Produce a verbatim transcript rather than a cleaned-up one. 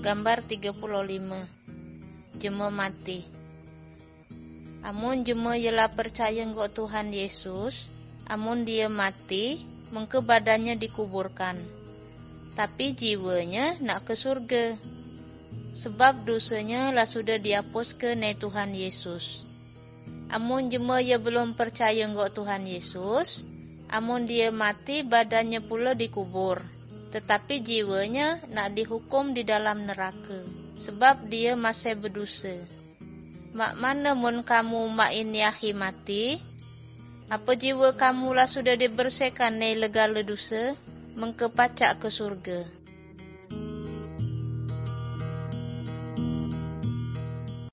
Gambar tiga puluh lima. Jema mati. Amun jema ialah percaya nggo Tuhan Yesus, amun dia mati, mengke badannya dikuburkan. Tapi jiwanya nak ke surga. Sebab dosanya lah sudah dihapus ke ne Tuhan Yesus. Amun jema ia belum percaya nggo Tuhan Yesus, amun dia mati badannya pula dikubur. Tetapi jiwanya nak dihukum di dalam neraka. Sebab dia masih berdosa. Mak mana mun kamu mak ini ahi mati? Apa jiwa kamu lah sudah dibersihkan dari legala dosa, mengke pacak ke surga.